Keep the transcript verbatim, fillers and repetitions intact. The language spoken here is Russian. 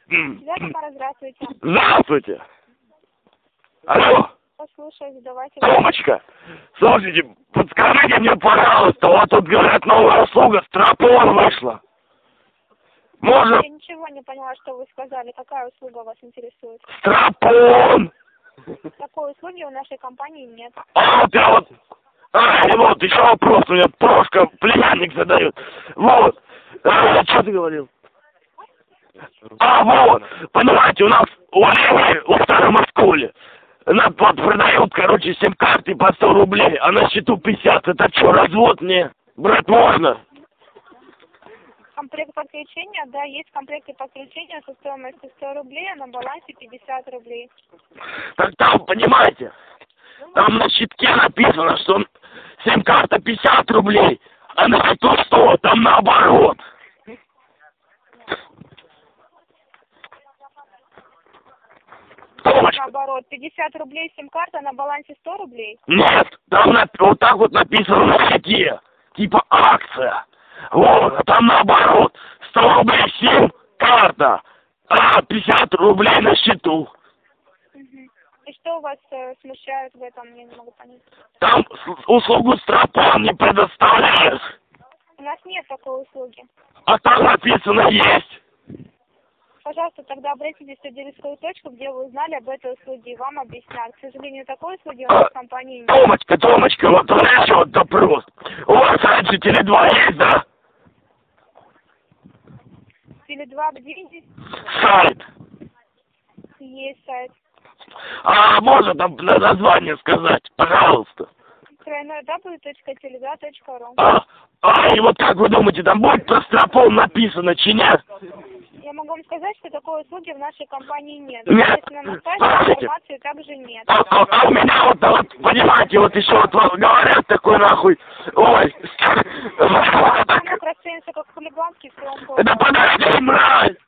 Да, Тамара, здравствуйте. Здравствуйте. Алло. Послушайте, давайте... Томочка, слушайте, подскажите мне, пожалуйста, вот тут говорят, новая услуга, Страпон вышла. Можно? Я ничего не поняла, что вы сказали. Какая услуга вас интересует? Страпон! Такой услуги у нашей компании нет. А вот я вот... А, и вот еще вопрос, у меня Прошка, племянник задает. Вот. А, что ты говорил? А, вот, понимаете, у нас у Олены, у старой Москвы, нам вот продают, короче, сим-карты по сто рублей, а на счету пятьдесят. Это что, развод мне? Брать можно? Комплект подключения, да, есть комплекты подключения со стоимостью сто рублей, а на балансе пятьдесят рублей. Так там, понимаете, там на щитке написано, что сим-карта пятьдесят рублей, а на счету сто, там наоборот. Томочка. Наоборот, пятьдесят рублей сим-карта, на балансе сто рублей? Нет, там на, вот так вот написано на щите, типа акция. Вот, а там наоборот, сто рублей сим-карта, а пятьдесят рублей на счету. Угу. И что у вас э, смущает в этом, я не могу понять. Там услугу Страпон не предоставляешь. У нас нет такой услуги. А там написано есть. Пожалуйста, тогда обратитесь в дилерскую точку, где вы узнали об этой услуге, и вам объяснят. К сожалению, такой услуги у нас в компании нет. Томочка, Томочка, вот у меня еще вот вопрос. У вас раньше Теле два есть, да? Теле два где есть? Сайт. Есть сайт. А можно там название сказать, пожалуйста? тройной дабл ю точка теле два точка ру. А, а, и вот как вы думаете, там будет про Страпон написано, чи нет? Я могу вам сказать, что такой услуги в нашей компании нет. Нет. Естественно, на сайте информации также нет. А, а, а у меня вот, вот, понимаете, вот еще вот говорят такой нахуй, ой. Оно расценится как хулиганский, все он Да подожди, мразь!